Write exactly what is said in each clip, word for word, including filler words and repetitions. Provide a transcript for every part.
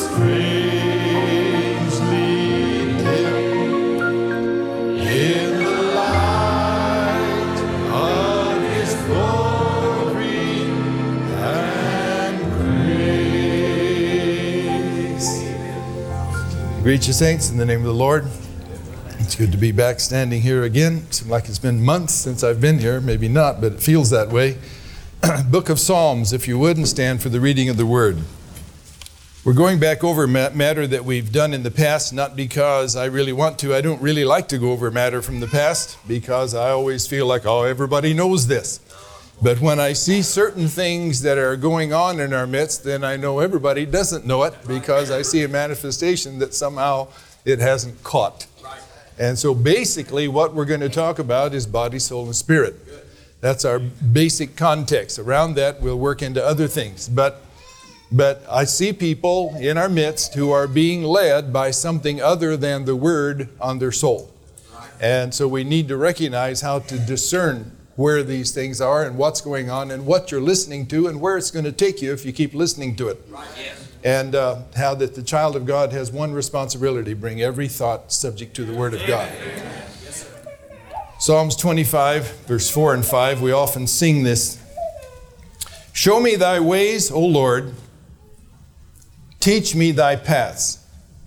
Greet you, saints, in the name of the Lord. It's good to be back standing here again. Seems like it's been months since I've been here. Maybe not, but it feels that way. Book of Psalms, if you would, and stand for the reading of the Word. We're going back over a matter that we've done in the past, not because I really want to. I don't really like to go over matter from the past because I always feel like, oh, everybody knows this. But when I see certain things that are going on in our midst, then I know everybody doesn't know it because I see a manifestation that somehow it hasn't caught. And so basically what we're going to talk about is body, soul, and spirit. That's our basic context. Around that, we'll work into other things. But, but I see people in our midst who are being led by something other than the word on their soul. And so we need to recognize how to discern where these things are and what's going on and what you're listening to and where it's going to take you if you keep listening to it. Right. Yes. And uh, how that the child of God has one responsibility: bring every thought subject to the Word of God. Yes, Psalms twenty-five, verse four and five, we often sing this. Show me thy ways, O Lord. Teach me thy paths.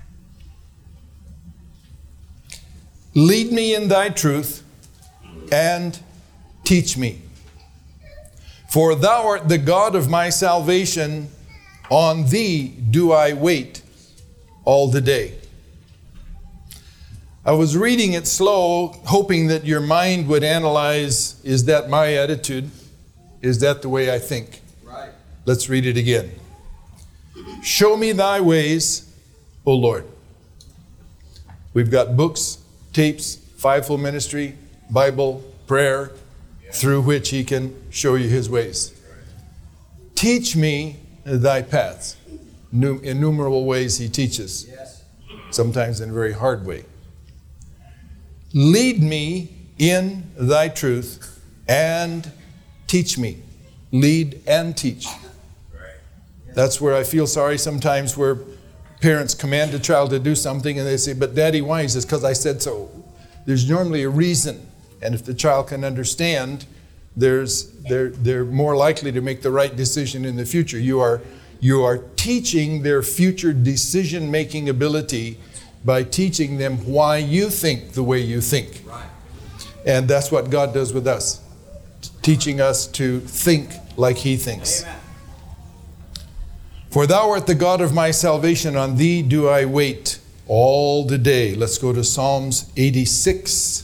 Lead me in thy truth and teach me. For thou art the God of my salvation. On thee do I wait all the day. I was reading it slow, hoping that your mind would analyze, is that my attitude? Is that the way I think? Right. Let's read it again. Show me thy ways, O Lord. We've got books, tapes, fivefold ministry, Bible, prayer, through which he can show you his ways. Teach me thy paths. Innumerable ways he teaches. Sometimes in a very hard way. Lead me in thy truth and teach me. Lead and teach. That's where I feel sorry sometimes, where parents command a child to do something and they say, but Daddy, why? He says, because I said so. There's normally a reason. And if the child can understand, there's, they're, they're more likely to make the right decision in the future. You are, you are teaching their future decision-making ability by teaching them why you think the way you think. Right. And that's what God does with us, teaching us to think like he thinks. Amen. For thou art the God of my salvation, on thee do I wait all the day. Let's go to Psalms eighty-six.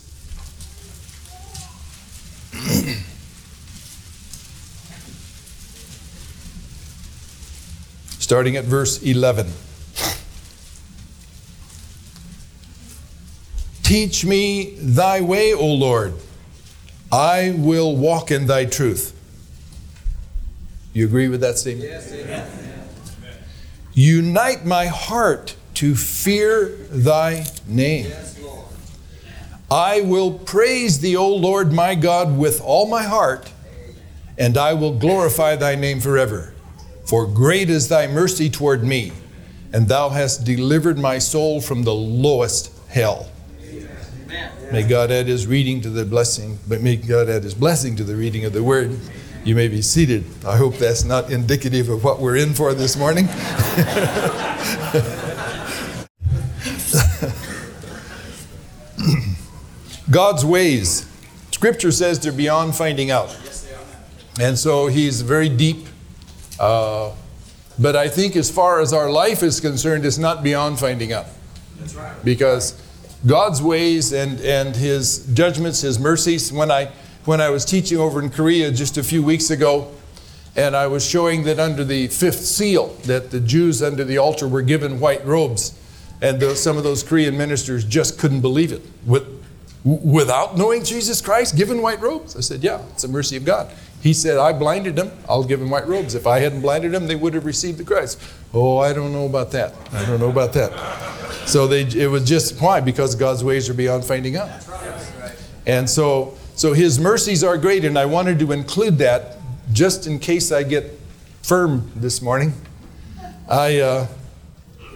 Starting at verse eleven. Teach me thy way, O Lord. I will walk in thy truth. You agree with that statement? Yes, amen. Unite my heart to fear thy name. Yes, Lord. I will praise thee, O Lord my God, with all my heart, and I will glorify thy name forever. For great is thy mercy toward me, and thou hast delivered my soul from the lowest hell. Amen. May God add his reading to the blessing, but may God add his blessing to the reading of the word. You may be seated. I hope that's not indicative of what we're in for this morning. God's ways. Scripture says they're beyond finding out. And so he's very deep. Uh, but I think as far as our life is concerned, it's not beyond finding out. That's right. Because God's ways and, and his judgments, his mercies, when I when I was teaching over in Korea just a few weeks ago, and I was showing that under the fifth seal, that the Jews under the altar were given white robes, and those, some of those Korean ministers just couldn't believe it. With, without knowing Jesus Christ, given white robes? I said, yeah, it's the mercy of God. He said, I blinded them, I'll give them white robes. If I hadn't blinded them, they would have received the Christ. Oh, I don't know about that. I don't know about that. So they, it was just, why? Because God's ways are beyond finding out. And so, so his mercies are great, and I wanted to include that just in case I get firm this morning. I, uh,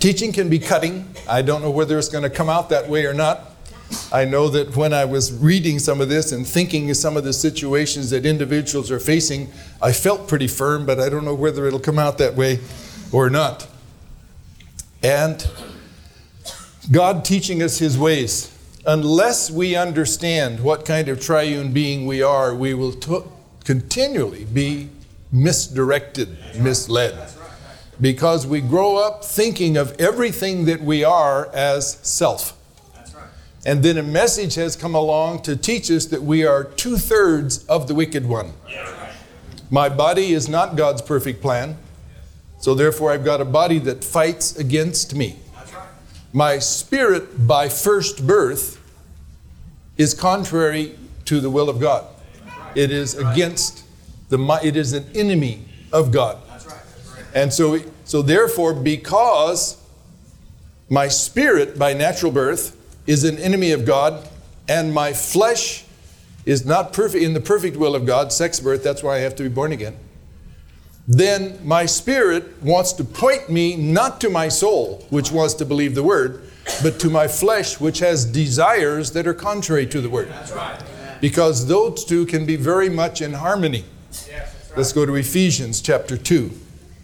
Teaching can be cutting. I don't know whether it's going to come out that way or not. I know that when I was reading some of this and thinking of some of the situations that individuals are facing, I felt pretty firm, but I don't know whether it'll come out that way or not. And God teaching us His ways. Unless we understand what kind of triune being we are, we will t- continually be misdirected, misled. Because we grow up thinking of everything that we are as self. And then a message has come along to teach us that we are two-thirds of the wicked one. My body is not God's perfect plan, so therefore I've got a body that fights against me. My spirit, by first birth, is contrary to the will of God. It is against the, it is an enemy of God. And so, so therefore, because my spirit, by natural birth, is an enemy of God, and my flesh is not perfect in the perfect will of God, sex birth, that's why I have to be born again, then my spirit wants to point me not to my soul, which wants to believe the word, but to my flesh, which has desires that are contrary to the word. That's right. Because those two can be very much in harmony. Yes, that's right. Let's go to Ephesians chapter two.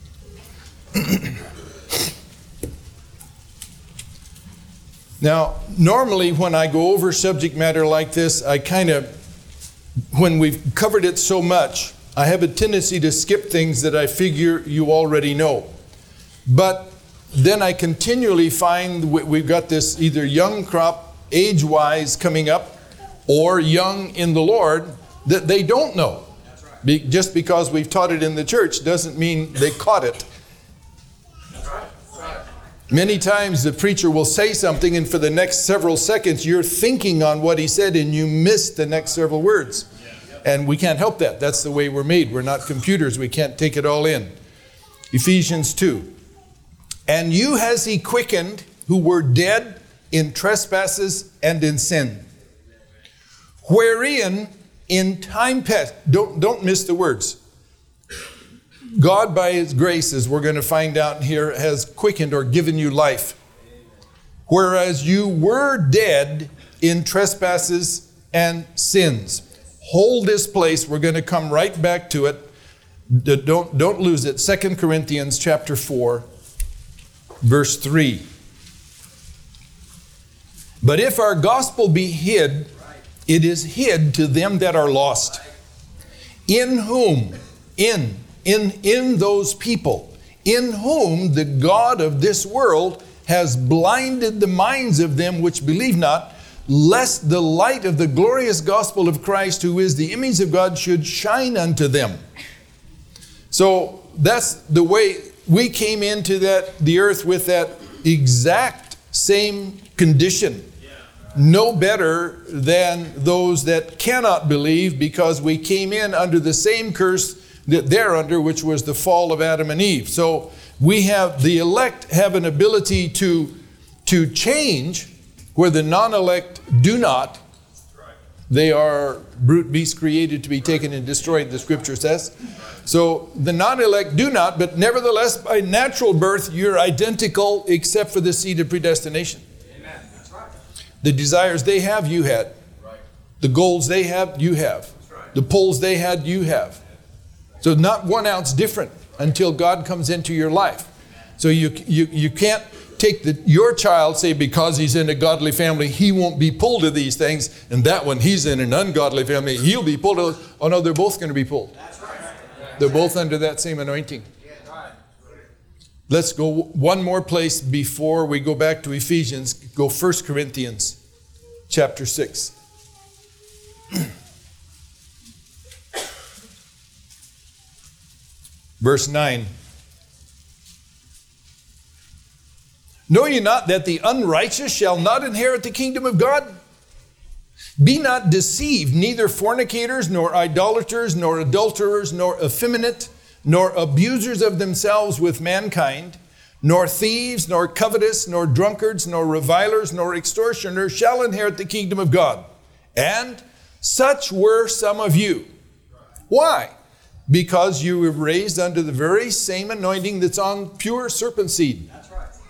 Now, normally when I go over subject matter like this, I kind of, when we've covered it so much, I have a tendency to skip things that I figure you already know. But then I continually find we've got this either young crop, age-wise, coming up, or young in the Lord, that they don't know. That's right. Be, just because we've taught it in the church doesn't mean they caught it. Many times the preacher will say something, and for the next several seconds you're thinking on what he said and you miss the next several words. And we can't help that. That's the way we're made. We're not computers. We can't take it all in. Ephesians two. And you has He quickened who were dead in trespasses and in sin, wherein in time past, don't, don't miss the words. God, by His grace, as we're going to find out here, has quickened or given you life. Whereas you were dead in trespasses and sins. Hold this place. We're going to come right back to it. Don't, don't lose it. Second Corinthians chapter four, verse three. But if our gospel be hid, it is hid to them that are lost. In whom, in In, in those people, in whom the God of this world has blinded the minds of them which believe not, lest the light of the glorious gospel of Christ, who is the image of God, should shine unto them. So that's the way we came into that the earth, with that exact same condition. No better than those that cannot believe, because we came in under the same curse that they're under, which was the fall of Adam and Eve. So we have, the elect have an ability to, to change where the non-elect do not. They are brute beasts created to be taken and destroyed, the scripture says. So the non-elect do not, but nevertheless by natural birth you're identical except for the seed of predestination. Amen. That's right. The desires they have, you had. Right. The goals they have, you have. Right. The pulls they had, you have. So not one ounce different until God comes into your life. So you you you can't take the, your child, say because he's in a godly family, he won't be pulled to these things, and that one, he's in an ungodly family, he'll be pulled to, oh no, they're both going to be pulled. That's right. They're both under that same anointing. Let's go one more place before we go back to Ephesians. Go First Corinthians chapter six. Verse nine. Know ye not that the unrighteous shall not inherit the kingdom of God? Be not deceived, neither fornicators, nor idolaters, nor adulterers, nor effeminate, nor abusers of themselves with mankind, nor thieves, nor covetous, nor drunkards, nor revilers, nor extortioners shall inherit the kingdom of God. And such were some of you. Why? Because you were raised under the very same anointing that's on pure serpent seed. That's right.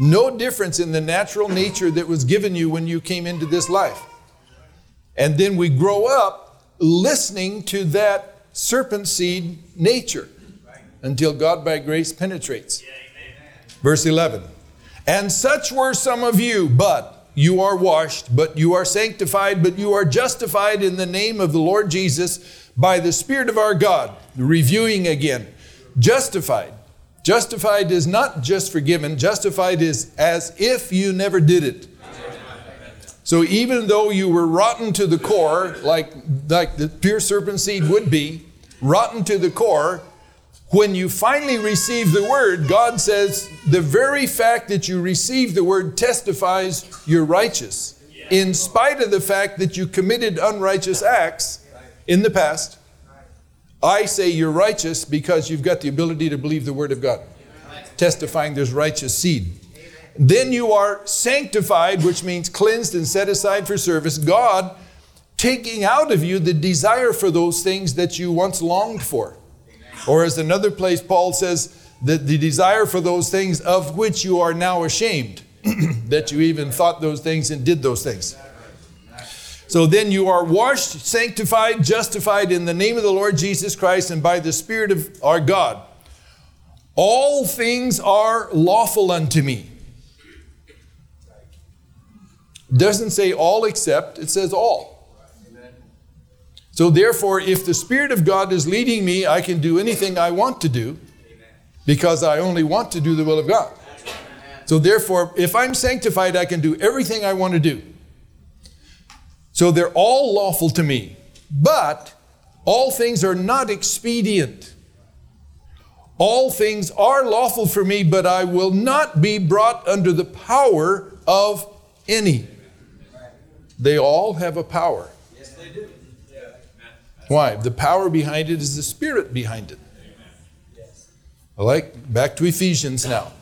No difference in the natural nature that was given you when you came into this life. And then we grow up listening to that serpent seed nature until God by grace penetrates. Verse eleven. And such were some of you, but you are washed, but you are sanctified, but you are justified in the name of the Lord Jesus by the Spirit of our God. Reviewing again. Justified. Justified is not just forgiven. Justified is as if you never did it. So even though you were rotten to the core, like, like the pure serpent seed would be, rotten to the core, when you finally receive the word, God says the very fact that you receive the word testifies you're righteous. In spite of the fact that you committed unrighteous acts in the past, I say you're righteous because you've got the ability to believe the word of God, testifying there's righteous seed. Then you are sanctified, which means cleansed and set aside for service. God taking out of you the desire for those things that you once longed for. Or as another place Paul says, that the desire for those things of which you are now ashamed, that you even thought those things and did those things. So then you are washed, sanctified, justified in the name of the Lord Jesus Christ and by the Spirit of our God. All things are lawful unto me. Doesn't say all except, it says all. So therefore, if the Spirit of God is leading me, I can do anything I want to do because I only want to do the will of God. So therefore, if I'm sanctified, I can do everything I want to do. So they're all lawful to me, but all things are not expedient. All things are lawful for me, but I will not be brought under the power of any. They all have a power. Yes, they do. Why? The power behind it is the Spirit behind it. I like, back to Ephesians now.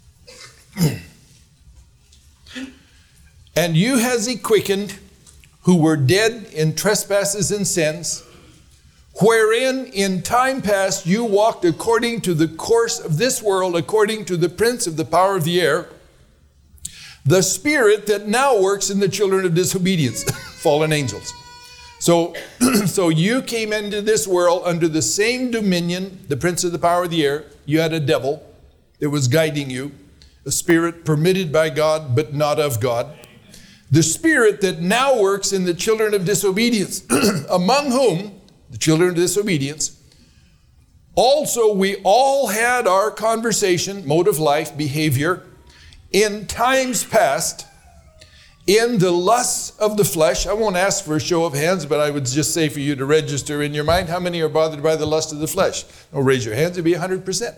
And you has he quickened, who were dead in trespasses and sins, wherein in time past you walked according to the course of this world, according to the prince of the power of the air, the spirit that now works in the children of disobedience, fallen angels. So, so you came into this world under the same dominion, the prince of the power of the air. You had a devil that was guiding you, a spirit permitted by God but not of God. The spirit that now works in the children of disobedience, among whom, the children of disobedience, also we all had our conversation, mode of life, behavior, in times past, in the lusts of the flesh. I won't ask for a show of hands, but I would just say for you to register in your mind, how many are bothered by the lust of the flesh? Don't raise your hands, it'd be one hundred percent.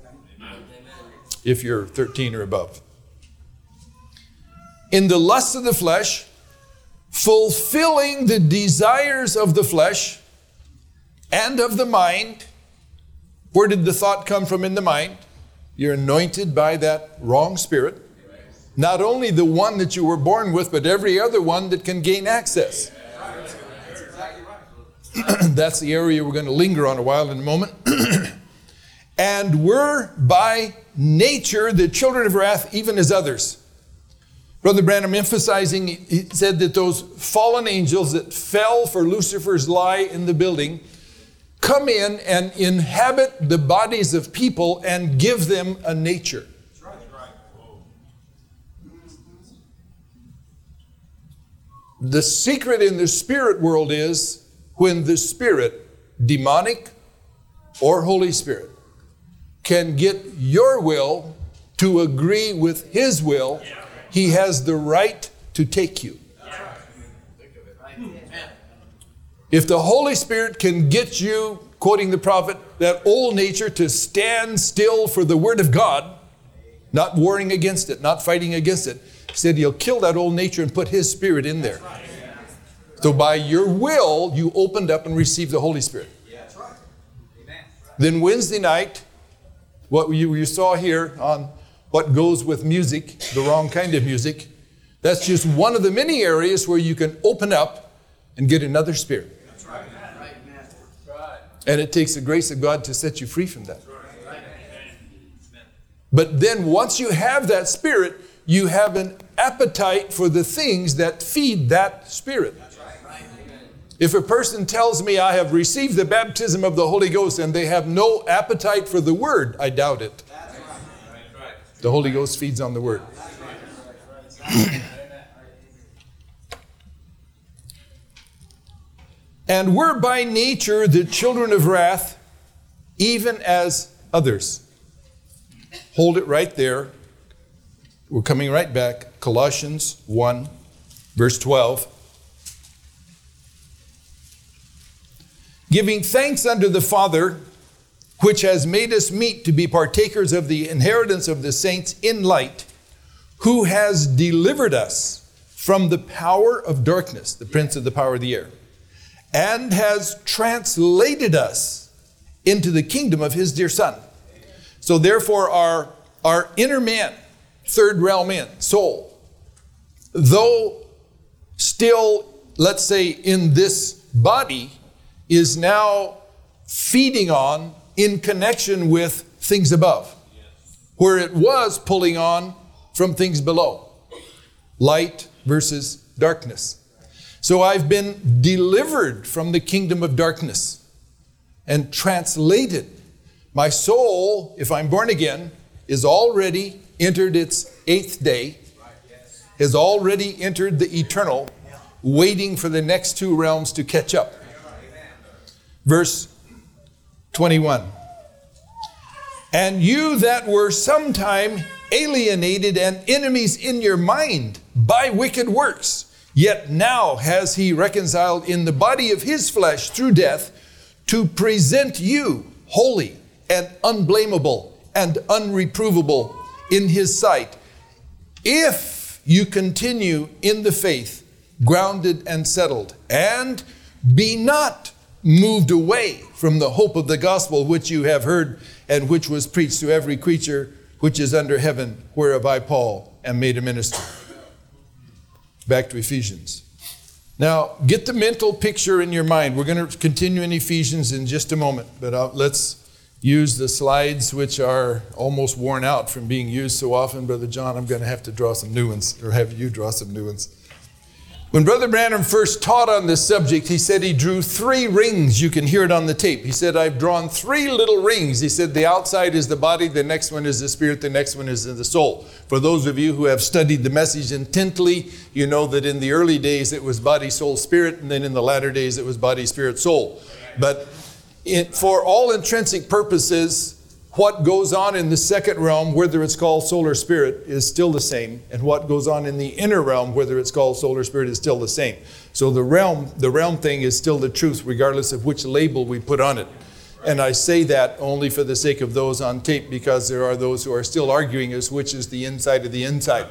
If you're thirteen or above. In the lusts of the flesh, fulfilling the desires of the flesh and of the mind. Where did the thought come from in the mind? You're anointed by that wrong spirit. Not only the one that you were born with, but every other one that can gain access. That's the area we're going to linger on a while in a moment. And we're by nature the children of wrath, even as others. Brother Branham emphasizing, he said that those fallen angels that fell for Lucifer's lie in the building come in and inhabit the bodies of people and give them a nature. The secret in the spirit world is when the spirit, demonic or Holy Spirit, can get your will to agree with his will, he has the right to take you. If the Holy Spirit can get you, quoting the prophet, that old nature to stand still for the word of God, not warring against it, not fighting against it, he said he'll kill that old nature and put his spirit in there. So by your will, you opened up and received the Holy Spirit. Then Wednesday night, what you, you saw here on what goes with music, the wrong kind of music, that's just one of the many areas where you can open up and get another spirit. And it takes the grace of God to set you free from that. But then once you have that Spirit, you have an appetite for the things that feed that Spirit. If a person tells me I have received the baptism of the Holy Ghost and they have no appetite for the Word, I doubt it. The Holy Ghost feeds on the Word. And we're by nature the children of wrath, even as others. Hold it right there. We're coming right back. Colossians one, verse twelve. Giving thanks unto the Father, which has made us meet to be partakers of the inheritance of the saints in light, who has delivered us from the power of darkness, the prince of the power of the air, and has translated us into the kingdom of his dear Son. So therefore our, our inner man, third realm in, soul, though still, let's say, in this body, is now feeding on in connection with things above, where it was pulling on from things below. Light versus darkness. So I've been delivered from the kingdom of darkness and translated. My soul, if I'm born again, is already entered its eighth day, has already entered the eternal, waiting for the next two realms to catch up. Verse twenty-one. And you that were sometime alienated and enemies in your mind by wicked works, yet now has he reconciled in the body of his flesh through death, to present you holy and unblameable and unreprovable in his sight, if you continue in the faith, grounded and settled, and be not moved away from the hope of the gospel which you have heard and which was preached to every creature which is under heaven, whereof I, Paul, am made a minister. Back to Ephesians. Now, get the mental picture in your mind. We're going to continue in Ephesians in just a moment, but uh, let's use the slides, which are almost worn out from being used so often. Brother John, I'm going to have to draw some new ones, or have you draw some new ones. When Brother Branham first taught on this subject, he said he drew three rings. You can hear it on the tape. He said, I've drawn three little rings. He said the outside is the body, the next one is the spirit, the next one is the soul. For those of you who have studied the message intently, you know that in the early days it was body, soul, spirit, and then in the latter days it was body, spirit, soul. But it, for all intrinsic purposes, what goes on in the second realm, whether it's called soul or spirit, is still the same. And what goes on in the inner realm, whether it's called soul or spirit, is still the same. So the realm, the realm thing is still the truth, regardless of which label we put on it. And I say that only for the sake of those on tape, because there are those who are still arguing as which is the inside of the inside.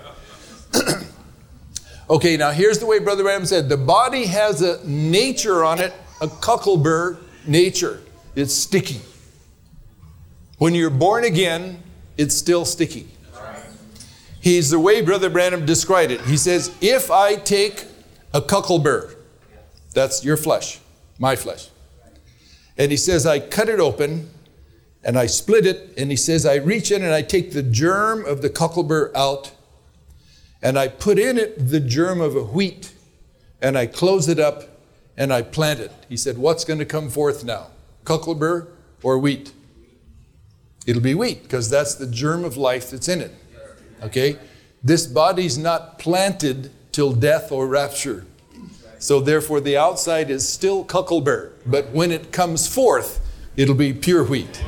Okay, now here's the way Brother Branham said. The body has a nature on it, a cuckelber nature. It's sticky. When you're born again, it's still sticky. He's the way Brother Branham described it. He says, if I take a cuckelber, that's your flesh, my flesh. And he says, I cut it open and I split it. And he says, I reach in and I take the germ of the cuckelber out and I put in it the germ of a wheat and I close it up and I plant it. He said, what's going to come forth now? Cuckelber or wheat? It'll be wheat, because that's the germ of life that's in it. Okay? This body's not planted till death or rapture. So therefore the outside is still cuckelber. But when it comes forth, it'll be pure wheat.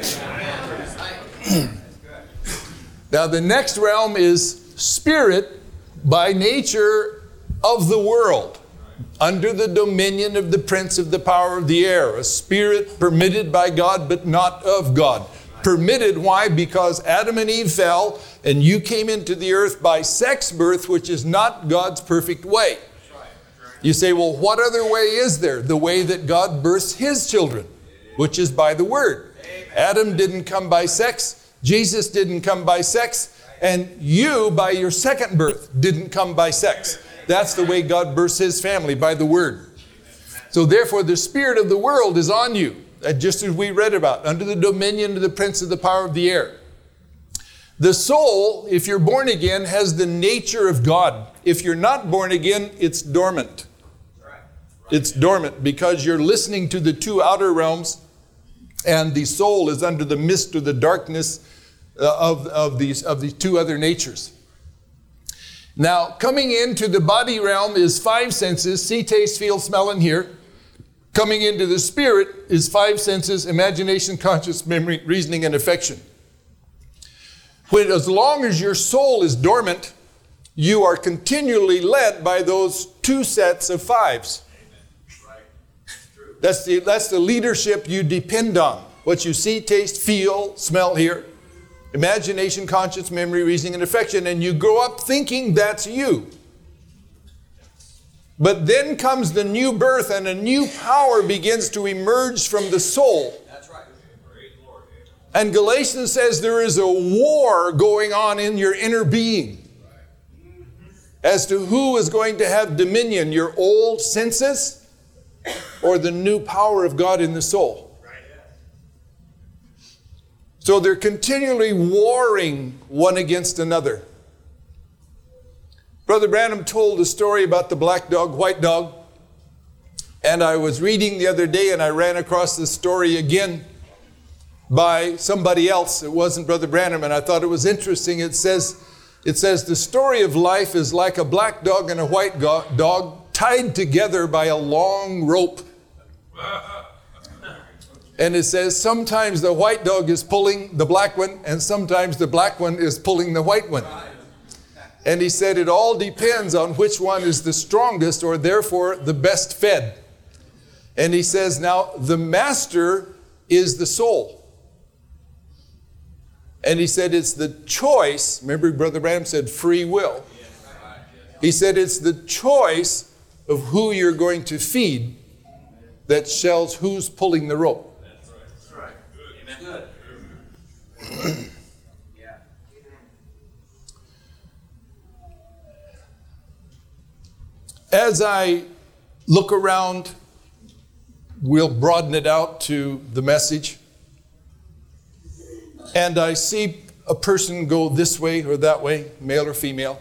Now the next realm is spirit by nature of the world, under the dominion of the prince of the power of the air, a spirit permitted by God but not of God. Permitted, why? Because Adam and Eve fell and you came into the earth by sex birth, which is not God's perfect way. You say, well, what other way is there? The way that God births his children, which is by the word. Adam didn't come by sex. Jesus didn't come by sex. And you, by your second birth, didn't come by sex. That's the way God births his family, by the word. So therefore, the spirit of the world is on you. Just as we read about, under the dominion of the prince of the power of the air. The soul, if you're born again, has the nature of God. If you're not born again, it's dormant. It's dormant because you're listening to the two outer realms, and the soul is under the mist or the darkness of, of, these, of these two other natures. Now, coming into the body realm is five senses: see, taste, feel, smell, and hear. Coming into the spirit is five senses: imagination, conscious, memory, reasoning, and affection. When, as long as your soul is dormant, you are continually led by those two sets of fives. That's the, that's the leadership you depend on. What you see, taste, feel, smell, hear. Imagination, conscience, memory, reasoning, and affection. And you grow up thinking that's you. But then comes the new birth, and a new power begins to emerge from the soul. That's right. And Galatians says there is a war going on in your inner being as to who is going to have dominion, your old senses or the new power of God in the soul. So they're continually warring one against another. Brother Branham told a story about the black dog, white dog. And I was reading the other day and I ran across this story again by somebody else. It wasn't Brother Branham, and I thought it was interesting. It says, it says the story of life is like a black dog and a white go- dog tied together by a long rope. And it says sometimes the white dog is pulling the black one, and sometimes the black one is pulling the white one. And he said it all depends on which one is the strongest, or therefore the best fed. And he says now the master is the soul. And he said it's the choice. Remember Brother Branham said free will. He said it's the choice of who you're going to feed that tells who's pulling the rope. That's right. That's right. Good. Yeah. As I look around, we'll broaden it out to the message, and I see a person go this way or that way, male or female.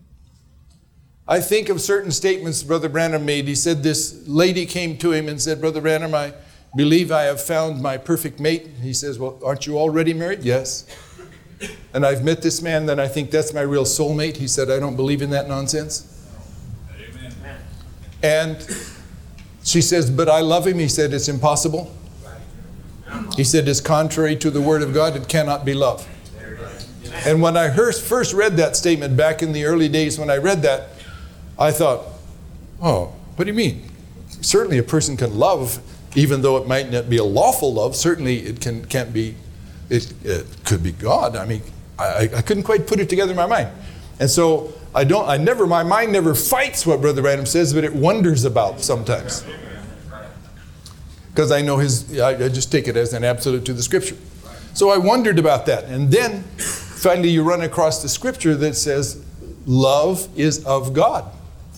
I think of certain statements Brother Branham made. He said this lady came to him and said, Brother Branham, I believe I have found my perfect mate. He says, well, aren't you already married? Yes. And I've met this man, then I think that's my real soulmate. He said, I don't believe in that nonsense. Amen. And she says, but I love him. He said, it's impossible. He said, it's contrary to the Word of God. It cannot be love. And when I first read that statement back in the early days when I read that, I thought, oh, what do you mean? Certainly a person can love, even though it might not be a lawful love. Certainly it can, can't be, it, it could be God. I mean, I, I couldn't quite put it together in my mind. And so I don't, I never, my mind never fights what Brother Branham says, but it wonders about sometimes. Because I know his, I, I just take it as an absolute to the Scripture. So I wondered about that. And then finally you run across the Scripture that says, love is of God.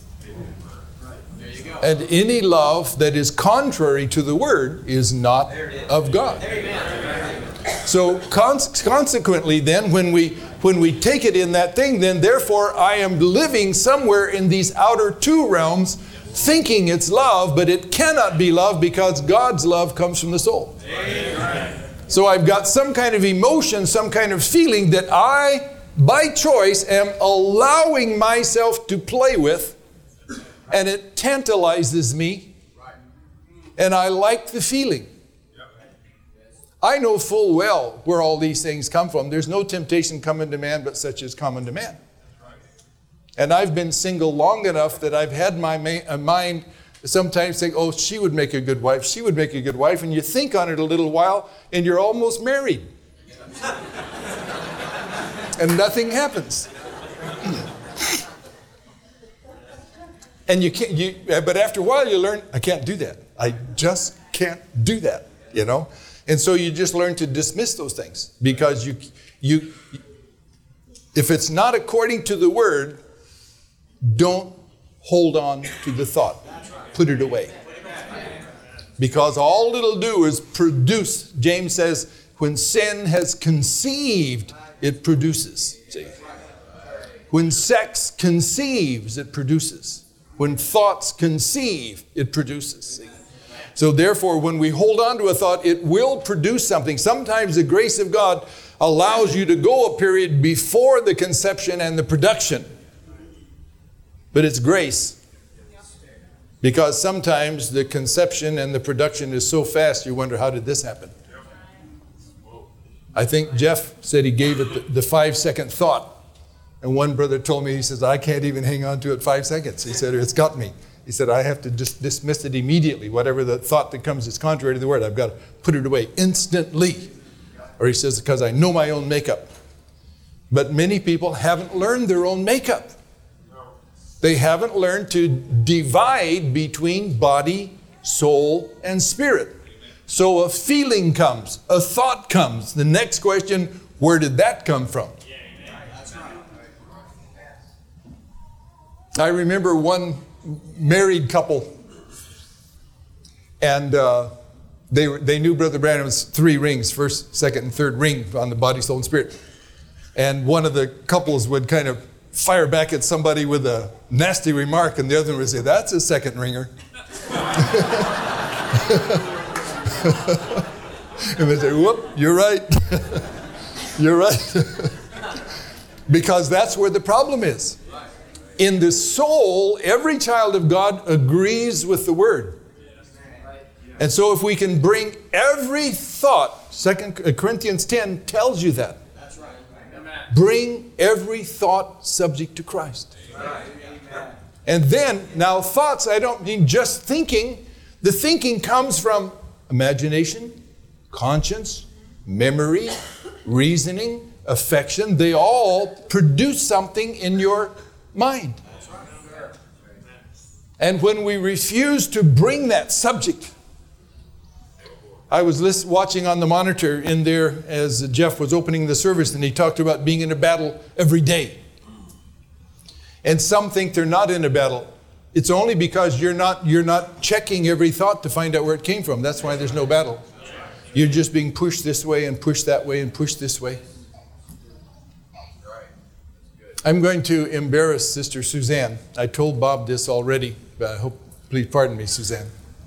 And any love that is contrary to the Word is not of God. So cons- consequently then, when we when we take it in that thing, then therefore I am living somewhere in these outer two realms, thinking it's love, but it cannot be love because God's love comes from the soul. Amen. So I've got some kind of emotion, some kind of feeling that I, by choice, am allowing myself to play with, and it tantalizes me, and I like the feeling. I know full well where all these things come from. There's no temptation common to man but such as common to man. And I've been single long enough that I've had my ma- mind sometimes think, oh, she would make a good wife, she would make a good wife, and you think on it a little while, and you're almost married. And nothing happens. And you can't, you, but after a while you learn, I can't do that. I just can't do that, you know? And so you just learn to dismiss those things because you, you, if it's not according to the Word, don't hold on to the thought. Put it away. Because all it'll do is produce, James says, when sin has conceived, it produces. See? When sex conceives, it produces. When thoughts conceive, it produces. See? So therefore, when we hold on to a thought, it will produce something. Sometimes the grace of God allows you to go a period before the conception and the production. But it's grace. Because sometimes the conception and the production is so fast, you wonder, how did this happen? I think Jeff said he gave it the, the five-second thought. And one brother told me, he says, I can't even hang on to it five seconds. He said, it's got me. He said, I have to just dismiss it immediately. Whatever the thought that comes is contrary to the word. I've got to put it away instantly. Or he says, because I know my own makeup. But many people haven't learned their own makeup. They haven't learned to divide between body, soul, and spirit. So a feeling comes, a thought comes. The next question, where did that come from? I remember one married couple, and uh, they were, they knew Brother Branham's three rings, first, second, and third ring on the body, soul, and spirit. And one of the couples would kind of fire back at somebody with a nasty remark, and the other one would say, that's a second ringer. And they say, whoop, you're right. You're right. Because that's where the problem is. In the soul, every child of God agrees with the word. And so if we can bring every thought, Second Corinthians ten tells you that. Bring every thought subject to Christ. And then, now thoughts, I don't mean just thinking. The thinking comes from imagination, conscience, memory, reasoning, affection. They all produce something in your mind. And when we refuse to bring that subject, I was list- watching on the monitor in there as Jeff was opening the service, and he talked about being in a battle every day. And some think they're not in a battle. It's only because you're not you're not checking every thought to find out where it came from. That's why there's no battle. You're just being pushed this way and pushed that way and pushed this way. I'm going to embarrass Sister Suzanne. I told Bob this already, but I hope, please pardon me, Suzanne.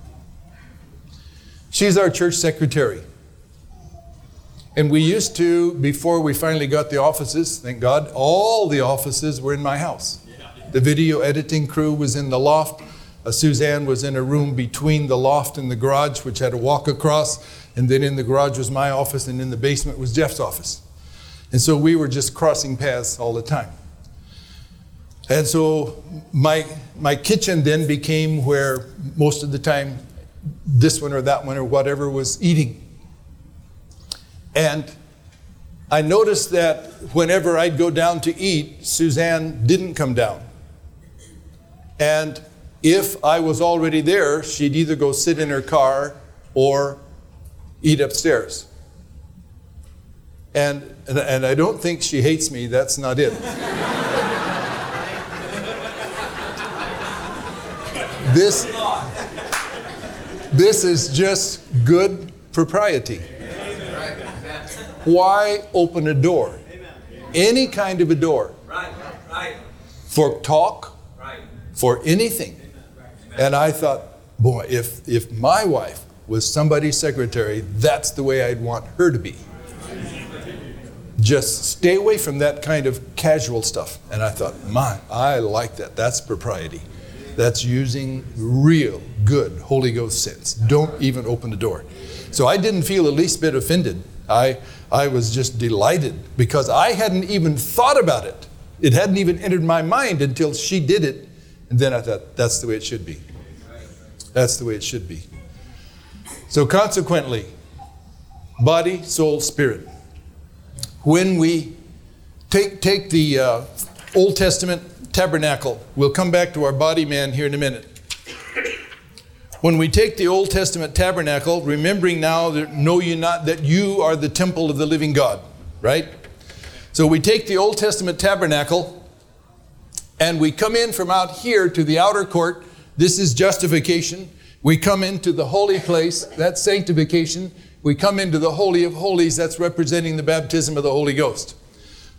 She's our church secretary. And we used to, before we finally got the offices, thank God, all the offices were in my house. The video editing crew was in the loft. Uh, Suzanne was in a room between the loft and the garage, which had a walk across. And then in the garage was my office, and in the basement was Jeff's office. And so we were just crossing paths all the time. And so my my kitchen then became where most of the time this one or that one or whatever was eating. And I noticed that whenever I'd go down to eat, Suzanne didn't come down. And if I was already there, she'd either go sit in her car or eat upstairs. And, and, and I don't think she hates me, that's not it. This, this is just good propriety. Why open a door? Any kind of a door. For talk, for anything. And I thought, boy, if, if my wife was somebody's secretary, that's the way I'd want her to be. Just stay away from that kind of casual stuff. And I thought, my, I like that. That's propriety. That's using real good Holy Ghost sense. Don't even open the door. So I didn't feel the least bit offended. I I was just delighted because I hadn't even thought about it. It hadn't even entered my mind until she did it. And then I thought, that's the way it should be. That's the way it should be. So consequently, body, soul, spirit. When we take, take the uh, Old Testament tabernacle, we'll come back to our body man here in a minute. When we take the Old Testament tabernacle, remembering now that know you not that you are the temple of the living God, right? So we take the Old Testament tabernacle and we come in from out here to the outer court. This is justification. We come into the holy place, that's sanctification. We come into the Holy of Holies, that's representing the baptism of the Holy Ghost.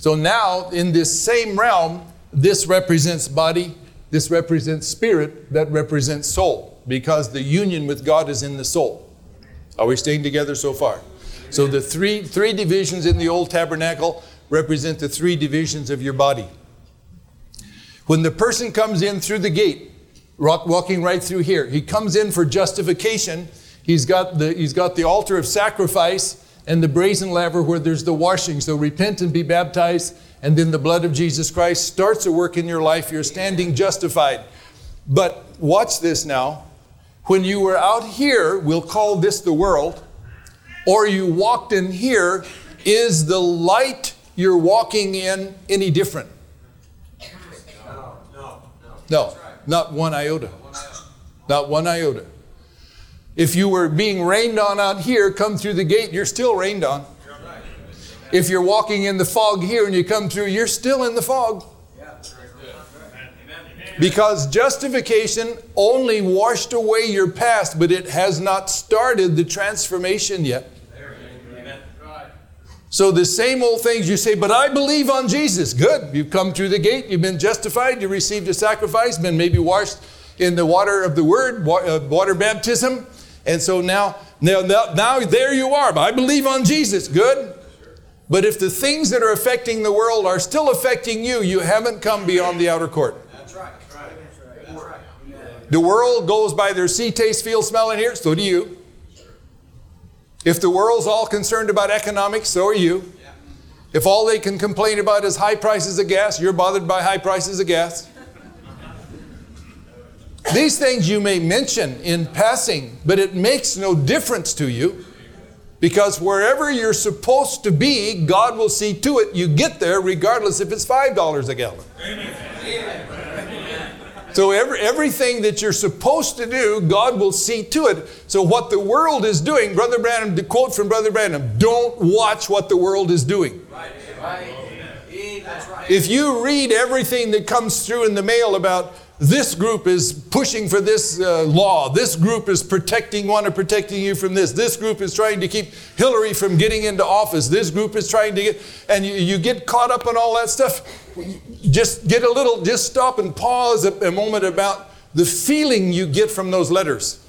So now, in this same realm, this represents body, this represents spirit, that represents soul, because the union with God is in the soul. Are we staying together so far? So the three, three divisions in the old tabernacle represent the three divisions of your body. When the person comes in through the gate, walking right through here, he comes in for justification. He's got the, he's got the altar of sacrifice and the brazen laver where there's the washing. So repent and be baptized, and then the blood of Jesus Christ starts a work in your life. You're standing justified. But watch this now. When you were out here, we'll call this the world, or you walked in here, is the light you're walking in any different? No, no, no. No, not one iota. Not one iota. If you were being rained on out here, come through the gate, you're still rained on. If you're walking in the fog here and you come through, you're still in the fog. Because justification only washed away your past, but it has not started the transformation yet. So the same old things you say, but I believe on Jesus. Good. You've come through the gate. You've been justified. You received a sacrifice. Been maybe washed in the water of the Word, water baptism. And so now, now, now, now there you are. I believe on Jesus. Good. But if the things that are affecting the world are still affecting you, you haven't come beyond the outer court. That's right. That's right. That's right. The world goes by their see, taste, feel, smell, and hear. So do you. If the world's all concerned about economics, so are you. If all they can complain about is high prices of gas, you're bothered by high prices of gas. These things you may mention in passing, but it makes no difference to you, because wherever you're supposed to be, God will see to it you get there regardless if it's five dollars a gallon. Amen. So every, everything that you're supposed to do, God will see to it. So what the world is doing, Brother Branham, the quote from Brother Branham, don't watch what the world is doing. Right. Right. That's right. If you read everything that comes through in the mail about this group is pushing for this uh, law, this group is protecting, want to protecting you from this, this group is trying to keep Hillary from getting into office, this group is trying to get, and you, you get caught up in all that stuff, just get a little, just stop and pause a, a moment about the feeling you get from those letters.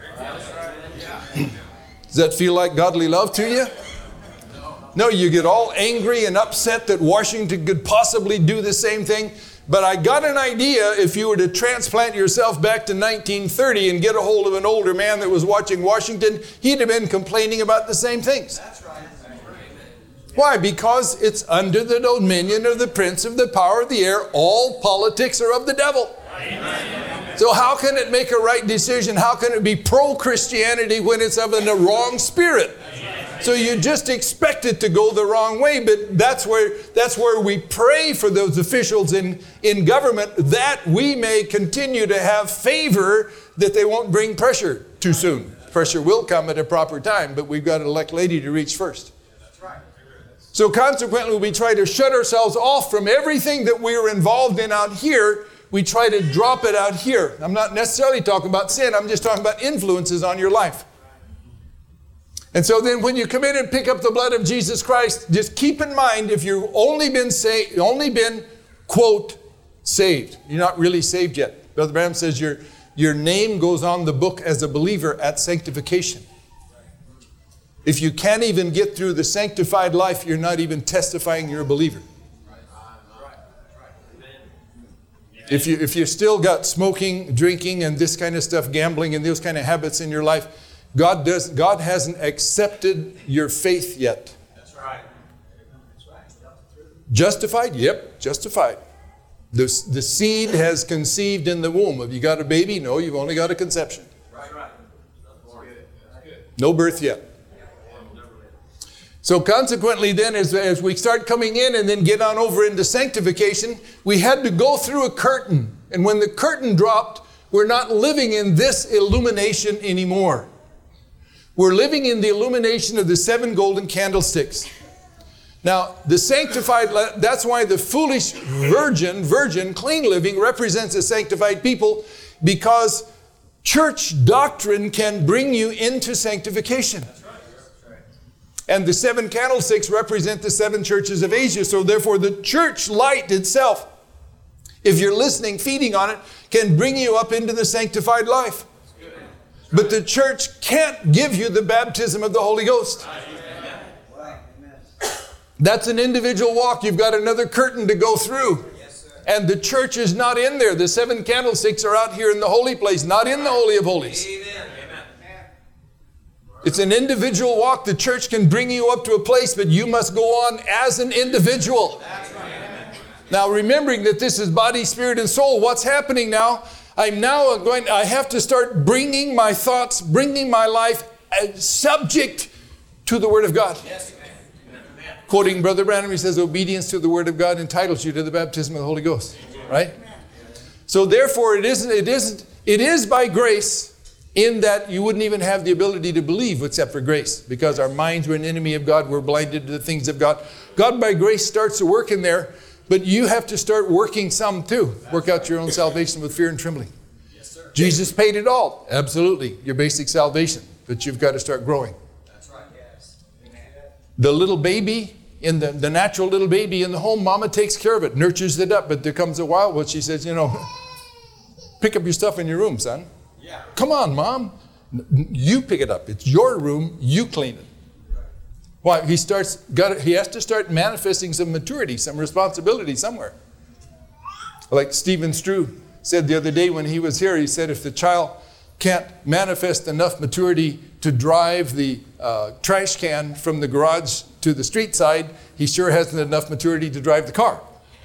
Does that feel like godly love to you? No, you get all angry and upset that Washington could possibly do the same thing. But I got an idea, if you were to transplant yourself back to nineteen thirty and get a hold of an older man that was watching Washington, he'd have been complaining about the same things. That's right. Why? Because it's under the dominion of the prince of the power of the air. All politics are of the devil. Amen. So how can it make a right decision? How can it be pro-Christianity when it's of the wrong spirit? So you just expect it to go the wrong way, but that's where that's where we pray for those officials in, in government, that we may continue to have favor, that they won't bring pressure too soon. Pressure will come at a proper time, but we've got an elect lady to reach first. That's right. So consequently, we try to shut ourselves off from everything that we're involved in out here. We try to drop it out here. I'm not necessarily talking about sin. I'm just talking about influences on your life. And so then when you come in and pick up the blood of Jesus Christ, just keep in mind, if you've only been saved, only been, quote, saved. You're not really saved yet. Brother Branham says your, your name goes on the book as a believer at sanctification. If you can't even get through the sanctified life, you're not even testifying you're a believer. If you, if you still got smoking, drinking, and this kind of stuff, gambling, and those kind of habits in your life, God does. God hasn't accepted your faith yet. That's right. That's right. Justified? Yep, justified. The, the seed has conceived in the womb. Have you got a baby? No, you've only got a conception. Right, right. That's good. No birth yet. So consequently then, as, as we start coming in and then get on over into sanctification, we had to go through a curtain. And when the curtain dropped, we're not living in this illumination anymore. We're living in the illumination of the seven golden candlesticks. Now, the sanctified, that's why the foolish virgin, virgin, clean living represents a sanctified people, because church doctrine can bring you into sanctification. And the seven candlesticks represent the seven churches of Asia. So therefore, the church light itself, if you're listening, feeding on it, can bring you up into the sanctified life. But the church can't give you the baptism of the Holy Ghost. That's an individual walk. You've got another curtain to go through. And the church is not in there. The seven candlesticks are out here in the holy place, not in the Holy of Holies. It's an individual walk. The church can bring you up to a place, but you must go on as an individual. Now, remembering that this is body, spirit, and soul, what's happening now? I'm now going, I have to start bringing my thoughts, bringing my life as subject to the Word of God. Quoting Brother Branham, he says, obedience to the Word of God entitles you to the baptism of the Holy Ghost. Right? So therefore, it isn't, it isn't, it is by grace, in that you wouldn't even have the ability to believe except for grace, because our minds were an enemy of God. We're blinded to the things of God. God by grace starts to work in there, but you have to start working some too. Work out your own salvation with fear and trembling. Yes, sir. Jesus paid it all. Absolutely. Your basic salvation. But you've got to start growing. That's right. Yes. Amen. The little baby, in the, the natural little baby in the home, mama takes care of it, nurtures it up. But there comes a while where she says, you know, pick up your stuff in your room, son. Yeah. Come on, Mom. You pick it up. It's your room. You clean it. Why? He starts. Got. He has to start manifesting some maturity, some responsibility somewhere. Like Stephen Strew said the other day when he was here, he said, if the child can't manifest enough maturity to drive the uh, trash can from the garage to the street side, he sure hasn't enough maturity to drive the car.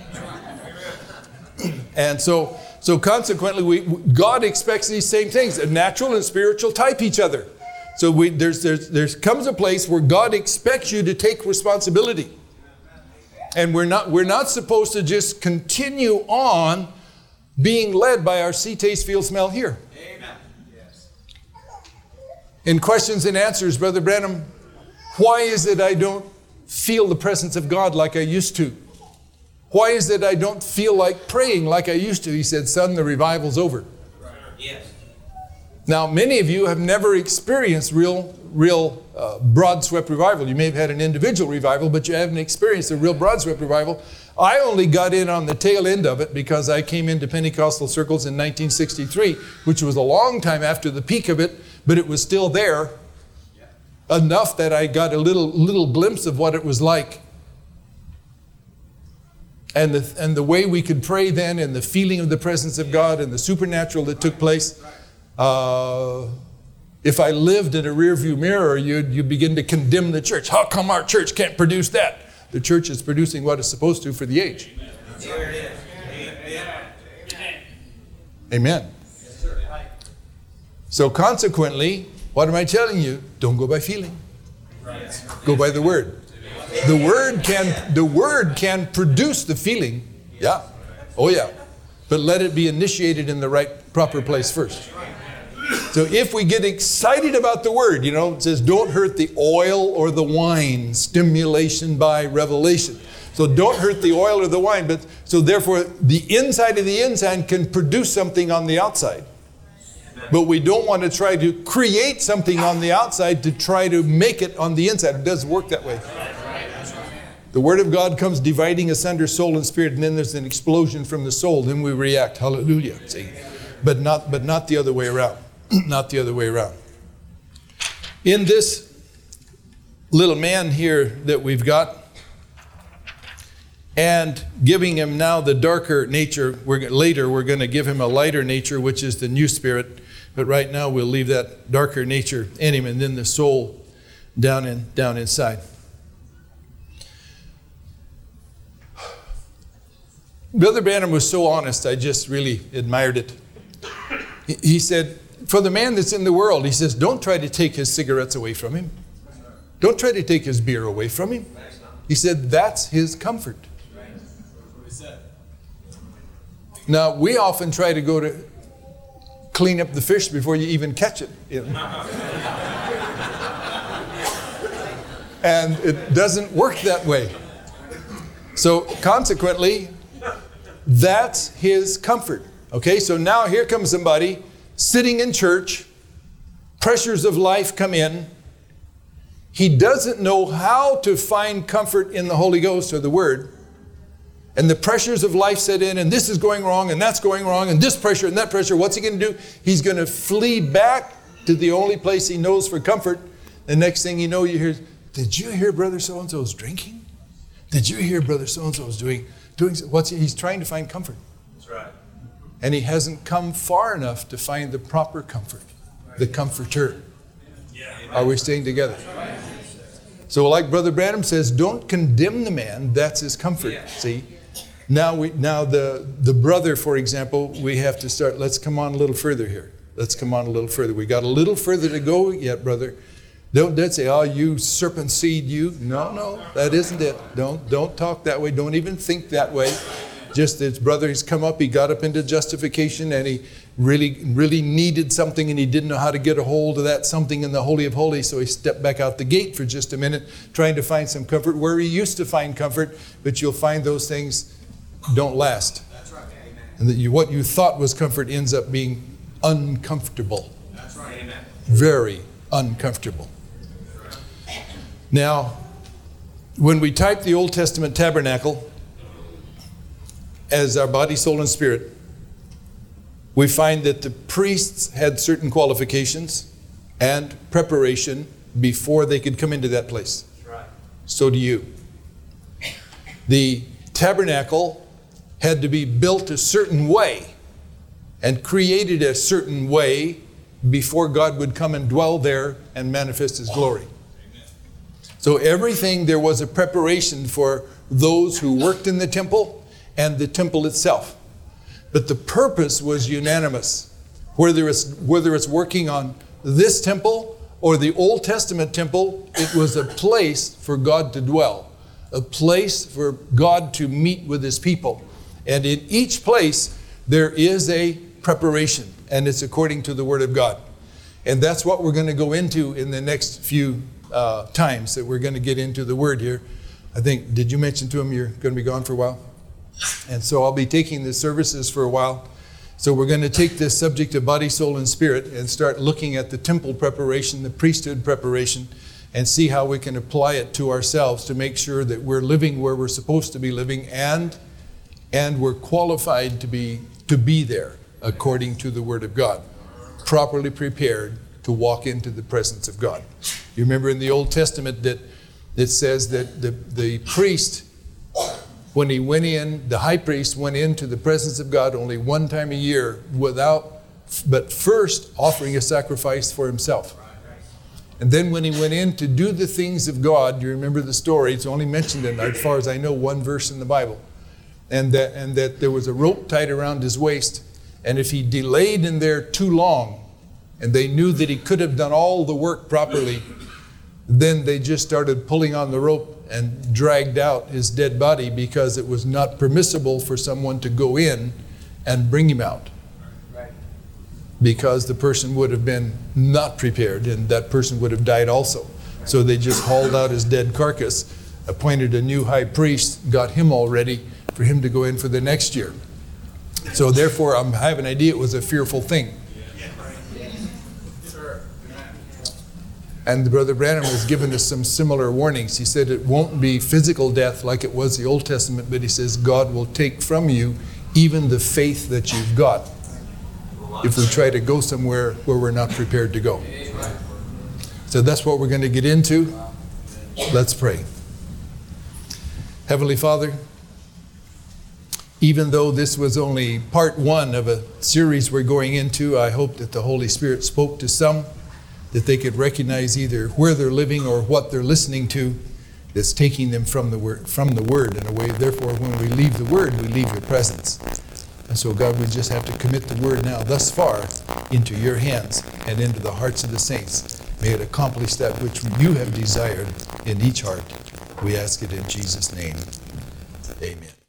And so. So consequently, we, God expects these same things. A natural and spiritual type each other. So we, there's, there's, there comes a place where God expects you to take responsibility. And we're not, we're not supposed to just continue on being led by our see, taste, feel, smell, hear. Amen. Yes. In questions and answers, Brother Branham, why is it I don't feel the presence of God like I used to? Why is it I don't feel like praying like I used to? He said, son, the revival's over. Right. Yes. Now, many of you have never experienced real, real uh, broad-swept revival. You may have had an individual revival, but you haven't experienced a real broad-swept revival. I only got in on the tail end of it because I came into Pentecostal circles in nineteen sixty-three, which was a long time after the peak of it, but it was still there yeah. enough that I got a little, little glimpse of what it was like. And the, and the way we could pray then, and the feeling of the presence of God and the supernatural that took place. Uh, if I lived in a rearview mirror, you'd, you'd begin to condemn the church. How come our church can't produce that? The church is producing what it's supposed to for the age. Amen. Amen. So consequently, what am I telling you? Don't go by feeling. Go by the Word. The word can the word can produce the feeling. Yeah. Oh yeah. But let it be initiated in the right proper place first. So if we get excited about the word, you know, it says don't hurt the oil or the wine, stimulation by revelation. So don't hurt the oil or the wine, but so therefore the inside of the inside can produce something on the outside. But we don't want to try to create something on the outside to try to make it on the inside. It doesn't work that way. The Word of God comes dividing asunder soul and spirit, and then there's an explosion from the soul. Then we react. Hallelujah. See? But not, but not the other way around. Not the other way around. In this little man here that we've got, and giving him now the darker nature, we're, later we're going to give him a lighter nature, which is the new spirit. But right now we'll leave that darker nature in him, and then the soul down in down inside. Brother Branham was so honest, I just really admired it. He said, for the man that's in the world, he says, don't try to take his cigarettes away from him. Don't try to take his beer away from him. He said, that's his comfort. Now, we often try to go to clean up the fish before you even catch it. And it doesn't work that way. So consequently, that's his comfort. Okay, so now here comes somebody sitting in church, pressures of life come in, he doesn't know how to find comfort in the Holy Ghost or the Word, and the pressures of life set in, and this is going wrong, and that's going wrong, and this pressure and that pressure, what's he going to do? He's going to flee back to the only place he knows for comfort. The next thing you know, you hear, did you hear Brother so-and-so's drinking? Did you hear Brother so-and-so's doing, doing what's he? He's trying to find comfort. That's right. And he hasn't come far enough to find the proper comfort, the comforter. Are we staying together? So like Brother Branham says, don't condemn the man. That's his comfort. See? Now we now the, the brother, for example, we have to start, let's come on a little further here. Let's come on a little further. We got a little further to go yet, brother. Don't, don't say, oh, you serpent seed, you. No, no, that isn't it. Don't, don't talk that way. Don't even think that way. Just his brother, he's come up, he got up into justification, and he really, really needed something, and he didn't know how to get a hold of that something in the Holy of Holies, so he stepped back out the gate for just a minute, trying to find some comfort where he used to find comfort, but you'll find those things don't last. That's right. Amen. And that you, what you thought was comfort ends up being uncomfortable. That's right. Amen. Very uncomfortable. Now, when we type the Old Testament tabernacle as our body, soul, and spirit, we find that the priests had certain qualifications and preparation before they could come into that place. That's right. So do you. The tabernacle had to be built a certain way and created a certain way before God would come and dwell there and manifest His glory. So everything, there was a preparation for those who worked in the temple and the temple itself. But the purpose was unanimous. Whether it's, whether it's working on this temple or the Old Testament temple, it was a place for God to dwell, a place for God to meet with His people. And in each place, there is a preparation, and it's according to the Word of God. And that's what we're going to go into in the next few uh, times that we're going to get into the Word here. I think, did you mention to him you're going to be gone for a while? And so I'll be taking the services for a while. So we're going to take this subject of body, soul, and spirit and start looking at the temple preparation, the priesthood preparation, and see how we can apply it to ourselves to make sure that we're living where we're supposed to be living and and we're qualified to be to be there according to the Word of God, properly prepared to walk into the presence of God. You remember in the Old Testament that it says that the, the priest, when he went in, the high priest went into the presence of God only one time a year without, but first offering a sacrifice for himself. And then when he went in to do the things of God, you remember the story, it's only mentioned in, as far as I know, one verse in the Bible. And that, and that there was a rope tied around his waist. And if he delayed in there too long, and they knew that he could have done all the work properly, then they just started pulling on the rope and dragged out his dead body because it was not permissible for someone to go in and bring him out. Right. Because the person would have been not prepared and that person would have died also. So they just hauled out his dead carcass, appointed a new high priest, got him all ready for him to go in for the next year. So therefore, I have an idea it was a fearful thing. And Brother Branham has given us some similar warnings. He said it won't be physical death like it was the Old Testament, but he says God will take from you even the faith that you've got if we try to go somewhere where we're not prepared to go. So that's what we're going to get into. Let's pray. Heavenly Father, even though this was only part one of a series we're going into, I hope that the Holy Spirit spoke to some, that they could recognize either where they're living or what they're listening to that's taking them from the word, from the Word in a way. Therefore, when we leave the Word, we leave your presence. And so, God, we just have to commit the Word now thus far into your hands and into the hearts of the saints. May it accomplish that which you have desired in each heart. We ask it in Jesus' name. Amen.